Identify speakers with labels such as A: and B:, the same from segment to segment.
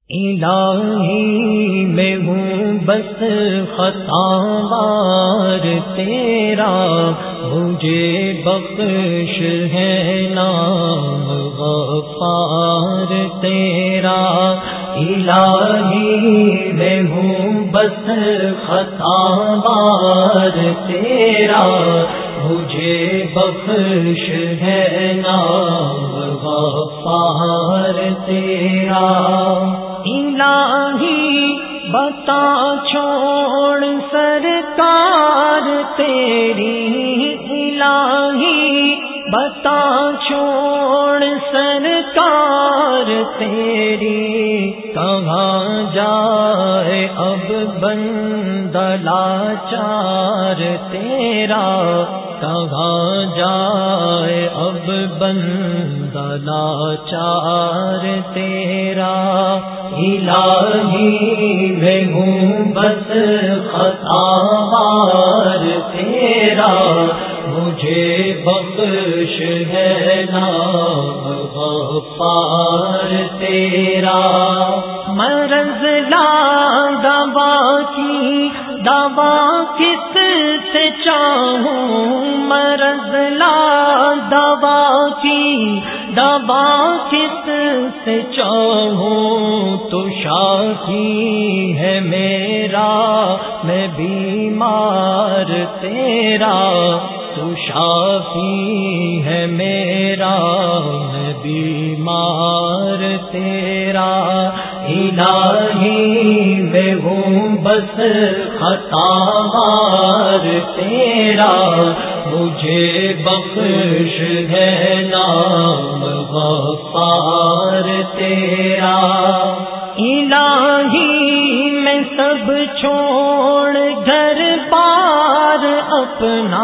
A: الہی میں ہوں بس خطاوار تیرا، مجھے بخش ہے نام غفار تیرا۔ الہی میں ہوں بس خطاوار تیرا، مجھے بخش ہے نام غفار تیرا۔ الہی بتا چھوڑ سرکار تیری، الہی بتا چھوڑ سرکار تیری، کہاں جائے اب بندہ لاچار تیرا، کہاں جائے اب بندہ لاچار تیرا۔ الہی میں ہوں بس خطاوار تیرا، مجھے بخش ہے نام غفار تیرا۔ مرض لا دوا کی دوا کس سے چاہوں، مرض لا دوا کی دوا کس سے چاہوں، تو شافی ہے میرا میں بیمار تیرا، تو شافی ہے میرا میں بیمار تیرا۔ الہی میں ہوں بس خطاوار تیرا، مجھے بخش ہے نام غفار تیرا۔ الہی میں سب چھوڑ گھر بار اپنا،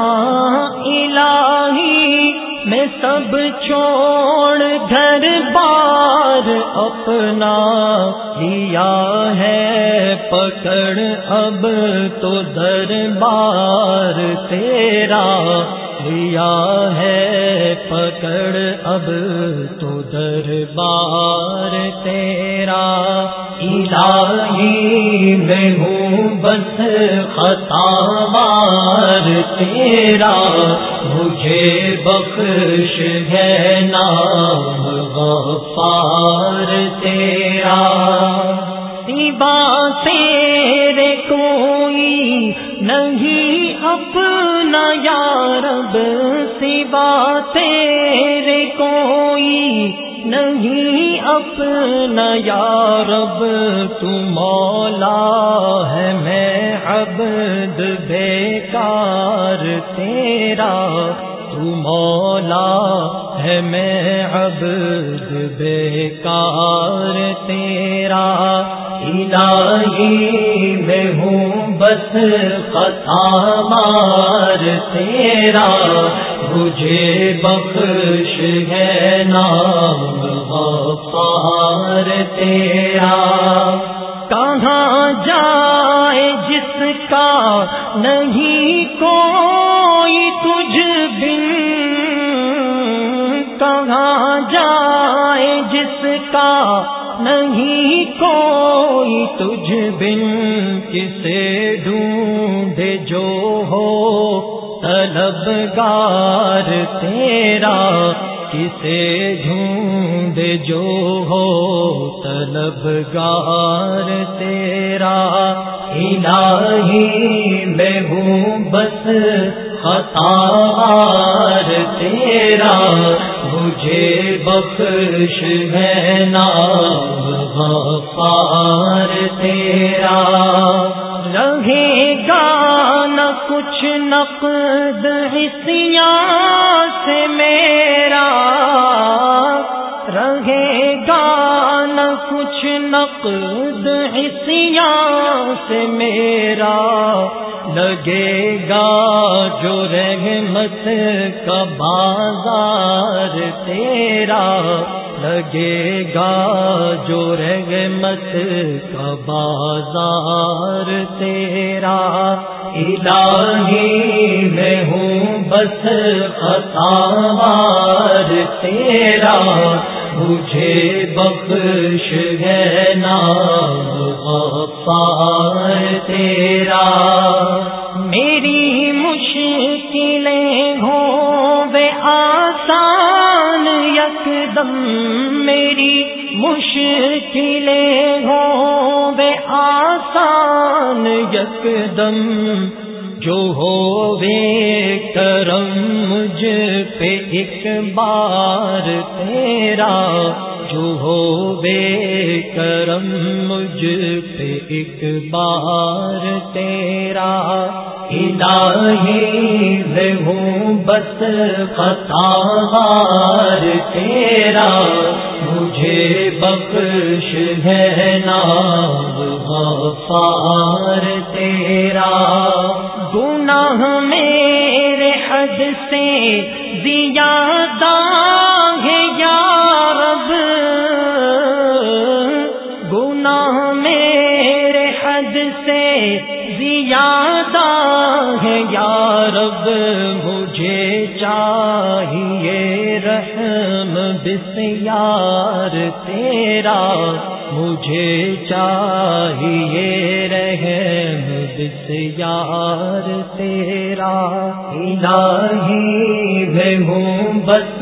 A: الہی میں سب چھوڑ گھر بار اپنا، لیا ہے پکڑ اب تو دربار تیرا، لیا ہے پکڑ اب تو دربار تیرا۔ الہی میں ہوں بس خطاوار تیرا، مجھے بخش ہے نام غفار تیرا۔ سوا تیرے کوئی نہیں اپنا یا رب، سوا تیرے کوئی نہیں اپنا یا رب، تو مولا ہے میں عبد بیکار تیرا، تو مولا ہے میں عبد بیکار تیرا۔ الہی میں ہوں بس خطاوار تیرا، مجھے بخش ہے نام غفار تیرا۔ کہاں جائے جس کا نہیں کوئی تجھ بن، کہاں جائے جس کا نہیں کوئی تجھ بن، کسے ڈھونڈے جو ہو طلبگار تیرا، کسے ڈھونڈے جو ہو طلبگار تیرا۔ الہی میں ہوں بس خطاوار تیرا، مجھے بخش ہے نام غفار تیرا۔ رہے گا نہ کچھ نقد حصیاں سے میرا، رہے گا نہ کچھ نقد حصیاں سے میرا، لگے گا جو رحمت کا بازار تیرا، لگے گا جو رحمت کا بازار تیرا۔ الہی میں ہوں بس خطاوار تیرا، مجھے بخش ہے نام غفار تیرا، میری مشکلیں ہوں بے آسان یکدم، میری مشکلیں ہوں بے آسان یکدم، جو ہووے کرم مجھ پہ ایک بار تیرا، جو ہووے کرم مجھ پہ ایک بار تیرا، الہی میں ہوں بس خطاوار تیرا، مجھے بخش ہے نام غفار تیرا، گناہ میرے حد سے زیادہ ہے یا رب، گناہ میرے حد سے زیادہ ہے یا رب، مجھے چاہیے رحم بسیار تیرا، مجھے چاہیے رحم بسیار تیرا، الہی میں ہوں بس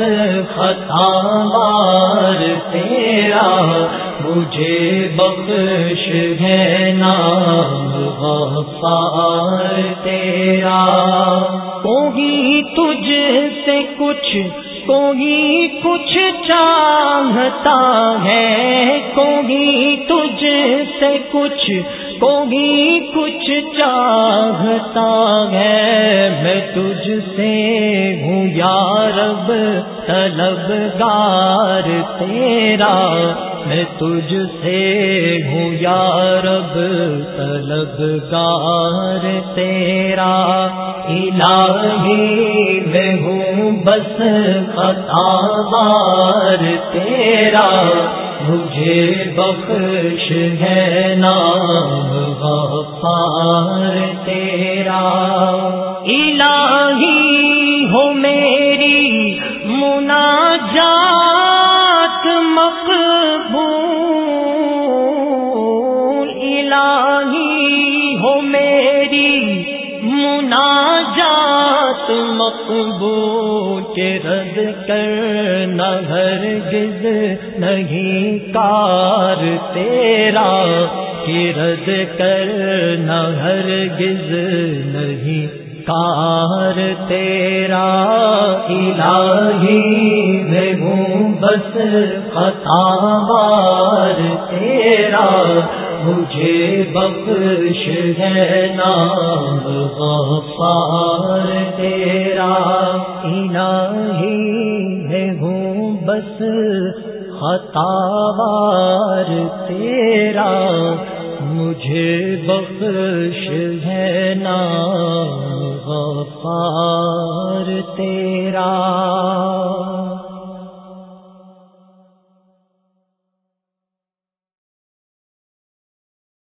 A: خطاوار تیرا، مجھے بخش ہے نام غفار تیرا، کوئی تجھ سے کچھ کوئی کچھ چاہتا ہے، کوئی تجھ سے کچھ کوئی کچھ چاہتا ہے، میں تجھ سے ہوں یا رب طلبگار تیرا، میں تجھ سے ہوں یا رب طلبگار تیرا، الہی میں ہوں بس خطاوار تیرا، مجھے بخش ہے نام غفار تیرا، الہی ہو میری مناجات مقبول، الہی ہو میری مناجات مقبول، کہ رد کرنا ہرگز نہیں کار تیرا، کہ رد کرنا ہرگز نہیں کار تیرا، الہی میں ہوں بس خطاوار تیرا، مجھے بخش ہے نام غفار تیرا، الہی میں ہوں بس خطاوار تیرا، مجھے بخش ہے نام غفار تیرا۔